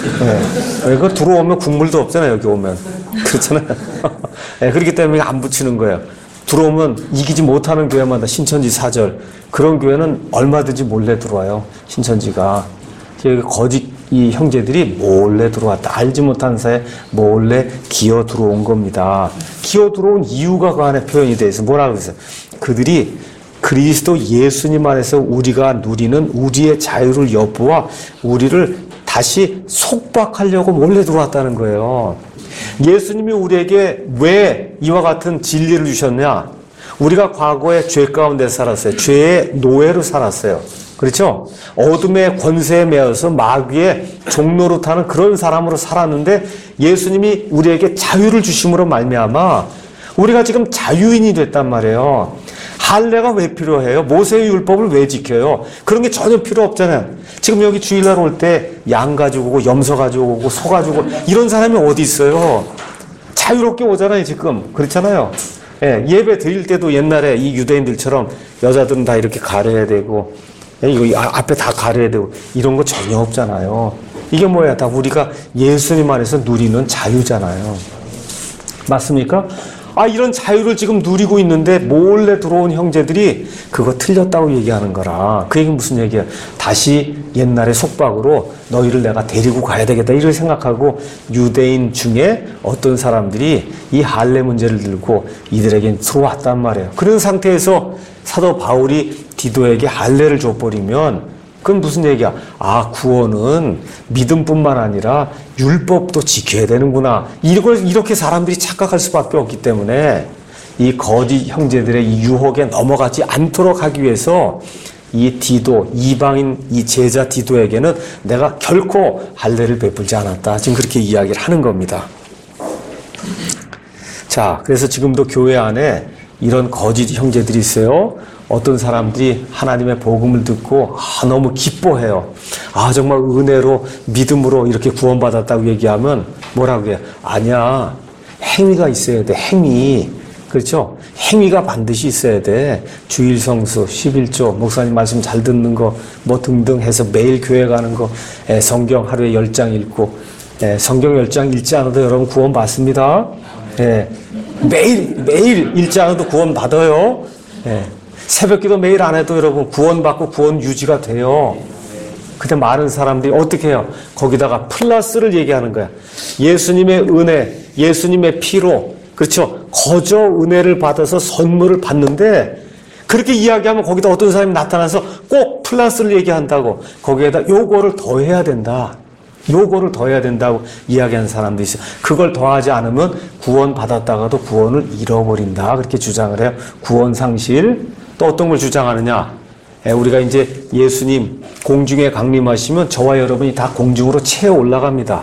네. 이거 들어오면 국물도 없잖아요, 여기 오면. 그렇잖아요. 네, 그렇기 때문에 안 붙이는 거예요. 들어오면 이기지 못하는 교회마다 신천지 사절. 그런 교회는 얼마든지 몰래 들어와요, 신천지가. 여기 거짓 이 형제들이 몰래 들어왔다. 알지 못하는 사이에 몰래 기어 들어온 겁니다. 기어 들어온 이유가 그 안에 표현이 되어 있어요. 뭐라고 그랬어요? 그들이 그리스도 예수님 안에서 우리가 누리는 우리의 자유를 엿보아 우리를 다시 속박하려고 몰래 들어왔다는 거예요. 예수님이 우리에게 왜 이와 같은 진리를 주셨냐? 우리가 과거에 죄 가운데 살았어요. 죄의 노예로 살았어요. 그렇죠? 어둠의 권세에 매여서 마귀의 종로로 타는 그런 사람으로 살았는데 예수님이 우리에게 자유를 주심으로 말미암아 우리가 지금 자유인이 됐단 말이에요. 할례가 왜 필요해요? 모세의 율법을 왜 지켜요? 그런 게 전혀 필요 없잖아요. 지금 여기 주일날 올 때 양 가지고 오고 염소 가지고 오고 소 가지고 오고 이런 사람이 어디 있어요? 자유롭게 오잖아요, 지금. 그렇잖아요. 예, 예배 드릴 때도 옛날에 이 유대인들처럼 여자들은 다 이렇게 가려야 되고 예, 이거 앞에 다 가려야 되고 이런 거 전혀 없잖아요. 이게 뭐야? 다 우리가 예수님 안에서 누리는 자유잖아요. 맞습니까? 아, 이런 자유를 지금 누리고 있는데 몰래 들어온 형제들이 그거 틀렸다고 얘기하는 거라. 그 얘기는 무슨 얘기야? 다시 옛날의 속박으로 너희를 내가 데리고 가야 되겠다 이렇게 생각하고 유대인 중에 어떤 사람들이 이 할례 문제를 들고 이들에게 들어왔단 말이에요. 그런 상태에서 사도 바울이 디도에게 할례를 줘버리면 그건 무슨 얘기야? 아, 구원은 믿음뿐만 아니라 율법도 지켜야 되는구나. 이걸 이렇게 사람들이 착각할 수밖에 없기 때문에 이 거짓 형제들의 이 유혹에 넘어가지 않도록 하기 위해서 이 디도, 이방인 이 제자 디도에게는 내가 결코 할례를 베풀지 않았다. 지금 그렇게 이야기를 하는 겁니다. 자, 그래서 지금도 교회 안에 이런 거짓 형제들이 있어요. 어떤 사람들이 하나님의 복음을 듣고 아, 너무 기뻐해요. 아, 정말 은혜로 믿음으로 이렇게 구원받았다고 얘기하면 뭐라고 해요? 아니야, 행위가 있어야 돼. 행위. 그렇죠? 행위가 반드시 있어야 돼. 주일 성수, 십일조, 목사님 말씀 잘 듣는 거, 뭐 등등 해서 매일 교회 가는 거, 에, 성경 하루에 열 장 읽고, 에, 성경 열 장 읽지 않아도 여러분 구원 받습니다. 에, 매일, 매일 읽지 않아도 구원 받아요. 에. 새벽기도 매일 안 해도 여러분 구원받고 구원 유지가 돼요. 근데 많은 사람들이 어떻게 해요? 거기다가 플러스를 얘기하는 거야. 예수님의 은혜, 예수님의 피로, 그렇죠? 거저 은혜를 받아서 선물을 받는데 그렇게 이야기하면 거기다 어떤 사람이 나타나서 꼭 플러스를 얘기한다고 거기에다 요거를 더해야 된다. 요거를 더해야 된다고 이야기하는 사람도 있어요. 그걸 더하지 않으면 구원 받았다가도 구원을 잃어버린다. 그렇게 주장을 해요. 구원 상실. 또 어떤 걸 주장하느냐? 우리가 이제 예수님 공중에 강림하시면 저와 여러분이 다 공중으로 채어 올라갑니다.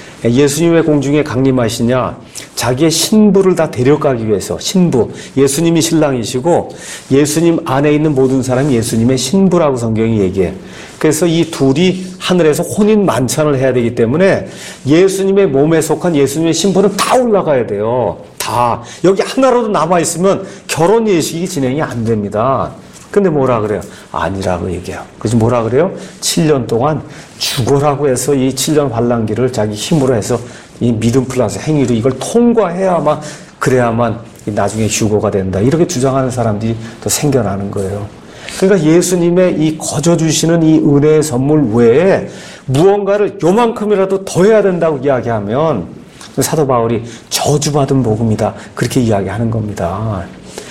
예수님 왜 공중에 강림하시냐? 자기의 신부를 다 데려가기 위해서. 신부. 예수님이 신랑이시고 예수님 안에 있는 모든 사람이 예수님의 신부라고 성경이 얘기해요. 그래서 이 둘이 하늘에서 혼인 만찬을 해야 되기 때문에 예수님의 몸에 속한 예수님의 신부는 다 올라가야 돼요. 다. 여기 하나라도 남아있으면 결혼 예식이 진행이 안 됩니다. 근데 뭐라 그래요? 아니라고 얘기해요. 그래서 뭐라 그래요? 칠 년 동안 죽어라고 해서 이 칠 년 환란기를 자기 힘으로 해서 이 믿음 플러스 행위로 이걸 통과해야만, 그래야만 나중에 휴거가 된다. 이렇게 주장하는 사람들이 또 생겨나는 거예요. 그러니까 예수님의 이 거저 주시는 이 은혜의 선물 외에 무언가를 요만큼이라도 더 해야 된다고 이야기하면 사도 바울이 저주받은 복음이다. 그렇게 이야기하는 겁니다.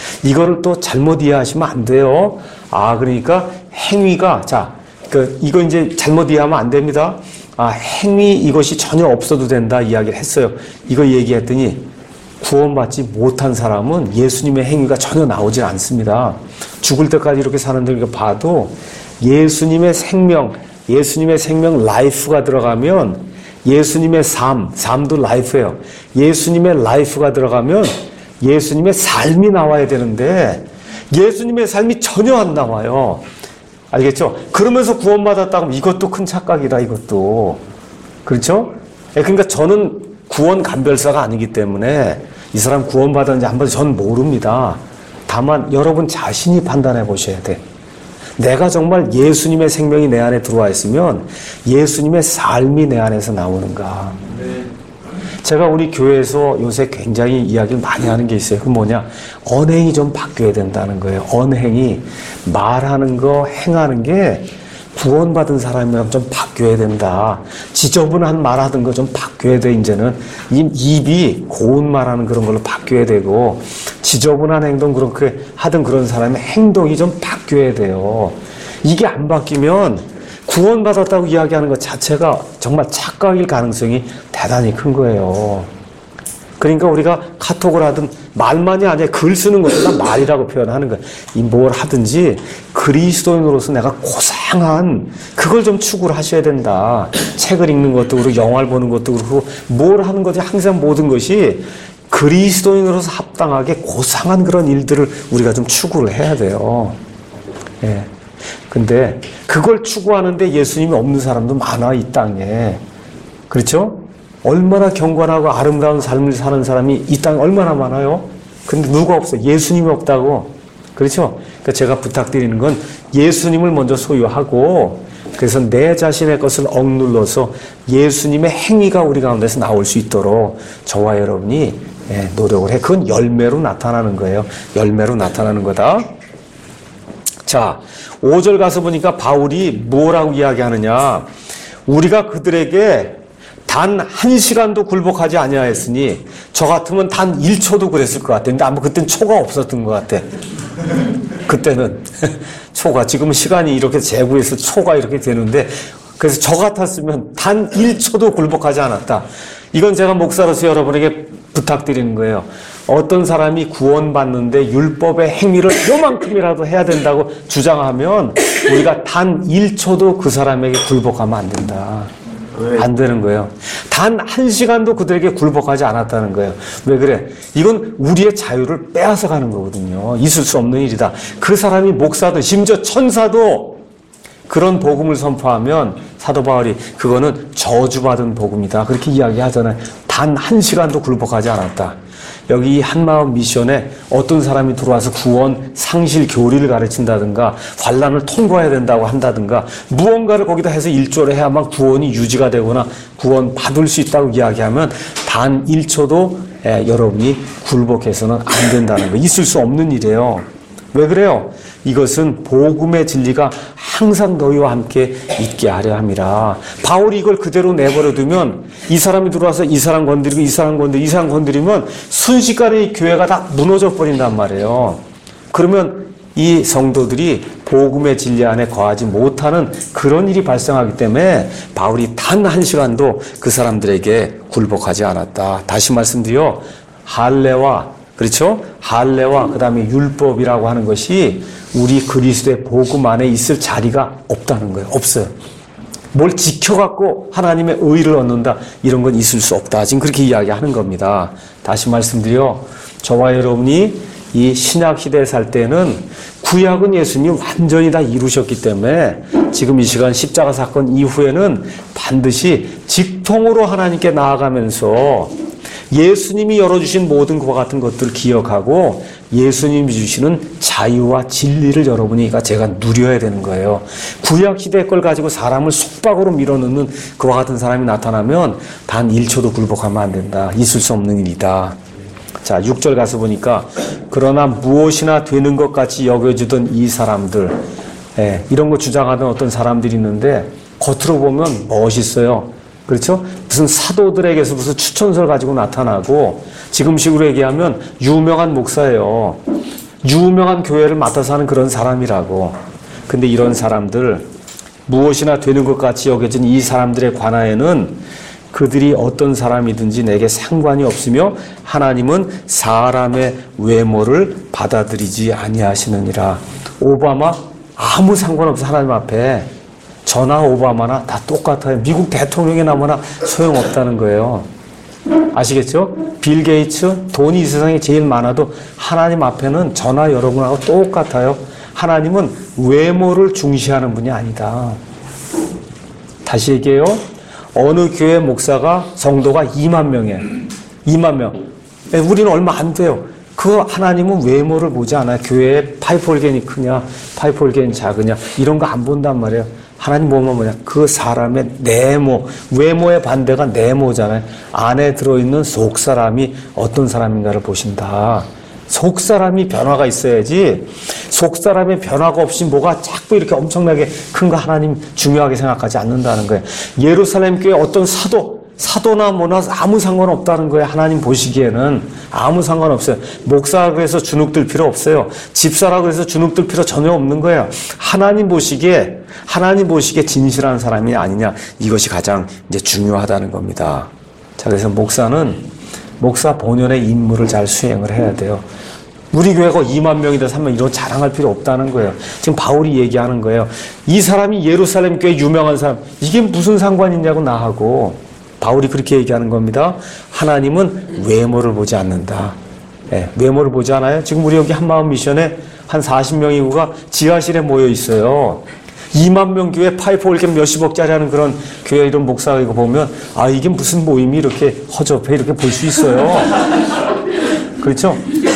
이거를 또 잘못 이해하시면 안 돼요. 아, 그러니까 행위가, 자, 그, 이거 이제 잘못 이해하면 안 됩니다. 아, 행위 이것이 전혀 없어도 된다 이야기를 했어요. 이거 얘기했더니 구원받지 못한 사람은 예수님의 행위가 전혀 나오질 않습니다. 죽을 때까지 이렇게 사는 들 봐도 예수님의 생명, 예수님의 생명 라이프가 들어가면 예수님의 삶, 삶도 라이프예요. 예수님의 라이프가 들어가면 예수님의 삶이 나와야 되는데 예수님의 삶이 전혀 안 나와요. 알겠죠? 그러면서 구원받았다고 이것도 큰 착각이다, 이것도. 그렇죠? 그러니까 저는 구원 감별사가 아니기 때문에 이 사람 구원받았는지 한 번 전 모릅니다. 다만 여러분 자신이 판단해 보셔야 돼. 내가 정말 예수님의 생명이 내 안에 들어와 있으면 예수님의 삶이 내 안에서 나오는가. 제가 우리 교회에서 요새 굉장히 이야기를 많이 하는 게 있어요. 그 뭐냐? 언행이 좀 바뀌어야 된다는 거예요. 언행이 말하는 거, 행하는 게 구원받은 사람이라면 좀 바뀌어야 된다. 지저분한 말하던 거 좀 바뀌어야 돼, 이제는. 이 입이 고운 말하는 그런 걸로 바뀌어야 되고, 지저분한 행동 그렇게 하던 그런 사람의 행동이 좀 바뀌어야 돼요. 이게 안 바뀌면 구원받았다고 이야기하는 것 자체가 정말 착각일 가능성이 대단히 큰 거예요. 그러니까 우리가 카톡을 하든 말만이 아니라 글 쓰는 것도 다 말이라고 표현하는 거예요. 이 뭘 하든지 그리스도인으로서 내가 고상한 그걸 좀 추구를 하셔야 된다. 책을 읽는 것도 그렇고 영화를 보는 것도 그렇고 뭘 하는 것이 항상 모든 것이 그리스도인으로서 합당하게 고상한 그런 일들을 우리가 좀 추구를 해야 돼요. 예. 근데 그걸 추구하는데 예수님이 없는 사람도 많아, 이 땅에. 그렇죠? 얼마나 경건하고 아름다운 삶을 사는 사람이 이 땅에 얼마나 많아요? 근데 누가 없어? 예수님이 없다고. 그렇죠? 그러니까 제가 부탁드리는 건 예수님을 먼저 소유하고 그래서 내 자신의 것을 억눌러서 예수님의 행위가 우리 가운데서 나올 수 있도록 저와 여러분이 예, 노력을 해. 그건 열매로 나타나는 거예요. 열매로 나타나는 거다. 자, 오 절 가서 보니까 바울이 뭐라고 이야기하느냐. 우리가 그들에게 단 한 시간도 굴복하지 아니하였으니 저 같으면 단 일 초도 그랬을 것 같은데 아마 그때는 초가 없었던 것 같아. 그때는 초가, 지금은 시간이 이렇게 재구해서 초가 이렇게 되는데, 그래서 저 같았으면 단 일 초도 굴복하지 않았다. 이건 제가 목사로서 여러분에게 부탁드리는 거예요. 어떤 사람이 구원받는데 율법의 행위를 요만큼이라도 해야 된다고 주장하면 우리가 단 일 초도 그 사람에게 굴복하면 안 된다. 안 되는 거예요. 단 한 시간도 그들에게 굴복하지 않았다는 거예요. 왜 그래? 이건 우리의 자유를 빼앗아 가는 거거든요. 있을 수 없는 일이다. 그 사람이 목사도 심지어 천사도 그런 복음을 선포하면 사도 바울이 그거는 저주받은 복음이다. 그렇게 이야기하잖아요. 단 한 시간도 굴복하지 않았다. 여기 한마음 미션에 어떤 사람이 들어와서 구원, 상실, 교리를 가르친다든가 환난을 통과해야 된다고 한다든가 무언가를 거기다 해서 일조를 해야만 구원이 유지가 되거나 구원 받을 수 있다고 이야기하면 단 일 초도 에, 여러분이 굴복해서는 안 된다는 거. 있을 수 없는 일이에요. 왜 그래요? 이것은 복음의 진리가 항상 너희와 함께 있게 하려 함이라. 바울이 이걸 그대로 내버려 두면 이 사람이 들어와서 이 사람 건드리고 이 사람 건드리고 이 사람 건드리면 순식간에 이 교회가 다 무너져 버린단 말이에요. 그러면 이 성도들이 복음의 진리 안에 거하지 못하는 그런 일이 발생하기 때문에 바울이 단 한 시간도 그 사람들에게 굴복하지 않았다. 다시 말씀드려, 할례와 그렇죠? 할례와 그 다음에 율법이라고 하는 것이 우리 그리스도의 복음 안에 있을 자리가 없다는 거예요. 없어요. 뭘 지켜갖고 하나님의 의를 얻는다, 이런 건 있을 수 없다. 지금 그렇게 이야기하는 겁니다. 다시 말씀드려, 저와 여러분이 이 신약 시대에 살 때는 구약은 예수님이 완전히 다 이루셨기 때문에 지금 이 시간 십자가 사건 이후에는 반드시 직통으로 하나님께 나아가면서 예수님이 열어주신 모든 그와 같은 것들을 기억하고 예수님이 주시는 자유와 진리를 여러분이 제가 누려야 되는 거예요. 구약시대 걸 가지고 사람을 속박으로 밀어넣는 그와 같은 사람이 나타나면 단 일 초도 굴복하면 안 된다. 있을 수 없는 일이다. 자, 육 절 가서 보니까 그러나 무엇이나 되는 것 같이 여겨주던 이 사람들, 예, 이런 거 주장하던 어떤 사람들이 있는데 겉으로 보면 멋있어요. 그렇죠? 무슨 사도들에게서 무슨 추천서를 가지고 나타나고 지금식으로 얘기하면 유명한 목사예요. 유명한 교회를 맡아서 하는 그런 사람이라고. 근데 이런 사람들, 무엇이나 되는 것 같이 여겨진 이 사람들에 관하여는 그들이 어떤 사람이든지 내게 상관이 없으며 하나님은 사람의 외모를 받아들이지 아니하시느니라. 오바마 아무 상관없어. 하나님 앞에 저나 오바마나 다 똑같아요. 미국 대통령이 나거나 소용없다는 거예요. 아시겠죠? 빌 게이츠, 돈이 이 세상에 제일 많아도 하나님 앞에는 저나 여러분하고 똑같아요. 하나님은 외모를 중시하는 분이 아니다. 다시 얘기해요. 어느 교회 목사가 성도가 이만 명이에요. 이만 명. 우리는 얼마 안 돼요. 그 하나님은 외모를 보지 않아요. 교회에 파이프 올겐이 크냐, 파이프 올겐이 작으냐, 이런 거 안 본단 말이에요. 하나님 보면 뭐냐? 그 사람의 내모, 외모의 반대가 내모잖아요. 안에 들어있는 속사람이 어떤 사람인가를 보신다. 속사람이 변화가 있어야지, 속사람의 변화가 없이 뭐가 자꾸 이렇게 엄청나게 큰 거 하나님 중요하게 생각하지 않는다는 거예요. 예루살렘 교회 어떤 사도, 사도나 뭐나 아무 상관없다는 거예요. 하나님 보시기에는 아무 상관없어요. 목사라고 해서 주눅들 필요 없어요. 집사라고 해서 주눅들 필요 전혀 없는 거예요. 하나님 보시기에, 하나님 보시기에 진실한 사람이 아니냐, 이것이 가장 이제 중요하다는 겁니다. 자, 그래서 목사는 목사 본연의 임무를 잘 수행을 해야 돼요. 우리 교회가 이만 명이 돼서 하면 이런 자랑할 필요 없다는 거예요. 지금 바울이 얘기하는 거예요. 이 사람이 예루살렘 교회 유명한 사람, 이게 무슨 상관이 있냐고 나하고. 바울이 그렇게 얘기하는 겁니다. 하나님은 외모를 보지 않는다. 네, 외모를 보지 않아요. 지금 우리 여기 한마음 미션에 한 사십 명 인구가 지하실에 모여 있어요. 이만 명 교회 파이프 올겐 몇십억짜리 하는 그런 교회 이런 목사가 이거 보면, 아, 이게 무슨 모임이 이렇게 허접해, 이렇게 볼 수 있어요. 그렇죠?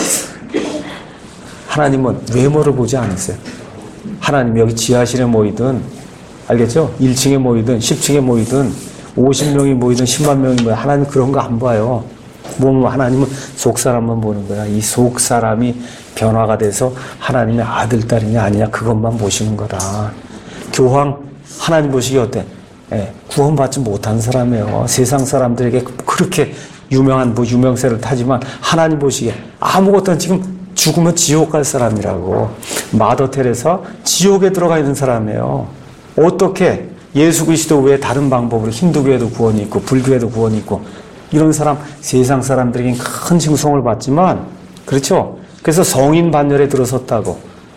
하나님은 외모를 보지 않으세요. 하나님 여기 지하실에 모이든, 알겠죠? 일 층에 모이든 십 층에 모이든 오십 명이 모이든 십만 명이 모이든 하나님 그런 거 안 봐요. 뭐 하나님은 속 사람만 보는 거야. 이 속 사람이 변화가 돼서 하나님의 아들, 딸이냐 아니냐 그것만 보시는 거다. 교황 하나님 보시기 어때? 예, 구원받지 못한 사람이에요. 세상 사람들에게 그렇게 유명한 뭐 유명세를 타지만 하나님 보시기에 아무것도 지금 죽으면 지옥 갈 사람이라고. 마더 테레사 지옥에 들어가 있는 사람이에요. 어떻게 예수 그리스도 외에 다른 방법으로 힌두교에도 구원이 있고 불교에도 구원이 있고 이런 사람 세상 사람들에겐 큰 칭송을 받지만 그렇죠. 그래서 성인 반열에 들어섰다고.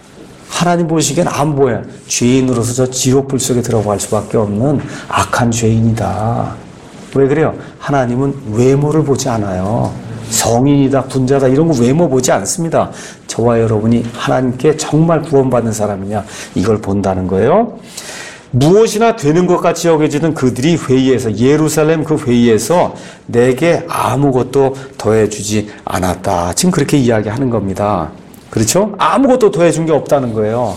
하나님 보시기엔 안 보여. 죄인으로서 저 지옥불 속에 들어갈 수밖에 없는 악한 죄인이다. 왜 그래요? 하나님은 외모를 보지 않아요. 성인이다, 군자다 이런 거 외모 보지 않습니다. 저와 여러분이 하나님께 정말 구원받는 사람이냐 이걸 본다는 거예요. 무엇이나 되는 것 같이 여겨지던 그들이 회의에서 예루살렘 그 회의에서 내게 아무것도 더해주지 않았다. 지금 그렇게 이야기하는 겁니다. 그렇죠? 아무것도 더해준 게 없다는 거예요.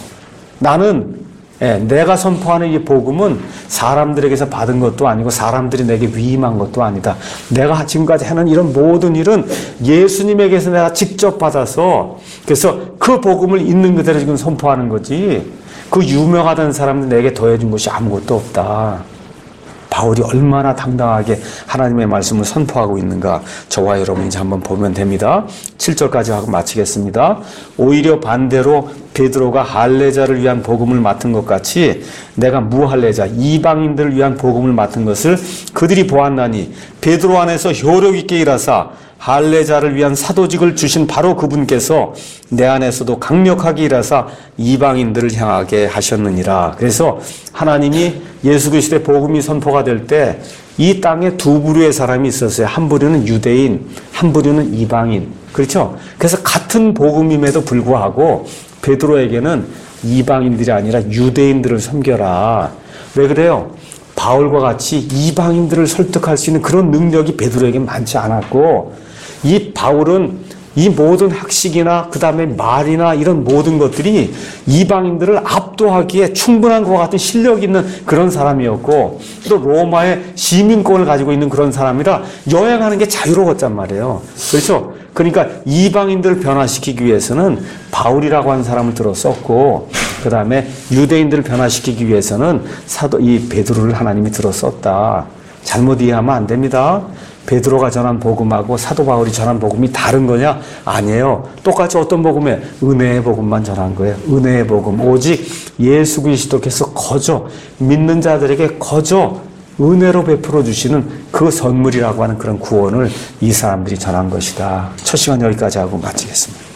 나는 예, 내가 선포하는 이 복음은 사람들에게서 받은 것도 아니고 사람들이 내게 위임한 것도 아니다. 내가 지금까지 하는 이런 모든 일은 예수님에게서 내가 직접 받아서 그래서 그 복음을 있는 그대로 지금 선포하는 거지. 그 유명하다는 사람은 내게 더해준 것이 아무것도 없다. 바울이 얼마나 당당하게 하나님의 말씀을 선포하고 있는가 저와 여러분이 이제 한번 보면 됩니다. 칠 절까지 하고 마치겠습니다. 오히려 반대로 베드로가 할례자를 위한 복음을 맡은 것 같이 내가 무할례자 이방인들을 위한 복음을 맡은 것을 그들이 보았나니 베드로 안에서 효력 있게 일하사 할례자를 위한 사도직을 주신 바로 그분께서 내 안에서도 강력하게 일하사 이방인들을 향하게 하셨느니라. 그래서 하나님이 예수 그리스도의 복음이 선포가 될 때 이 땅에 두 부류의 사람이 있었어요. 한 부류는 유대인, 한 부류는 이방인. 그렇죠? 그래서 같은 복음임에도 불구하고 베드로에게는 이방인들이 아니라 유대인들을 섬겨라. 왜 그래요? 바울과 같이 이방인들을 설득할 수 있는 그런 능력이 베드로에게 많지 않았고 이 바울은 이 모든 학식이나 그 다음에 말이나 이런 모든 것들이 이방인들을 압도하기에 충분한 것 같은 실력 있는 그런 사람이었고 또 로마의 시민권을 가지고 있는 그런 사람이라 여행하는 게 자유로웠단 말이에요. 그렇죠? 그러니까 이방인들을 변화시키기 위해서는 바울이라고 하는 사람을 들어 썼고 그 다음에 유대인들을 변화시키기 위해서는 사도 이 베드로를 하나님이 들어 썼다. 잘못 이해하면 안 됩니다. 베드로가 전한 복음하고 사도 바울이 전한 복음이 다른 거냐? 아니에요. 똑같이 어떤 복음에? 은혜의 복음만 전한 거예요. 은혜의 복음. 오직 예수 그리스도께서 거저 믿는 자들에게 거저 은혜로 베풀어 주시는 그 선물이라고 하는 그런 구원을 이 사람들이 전한 것이다. 첫 시간 여기까지 하고 마치겠습니다.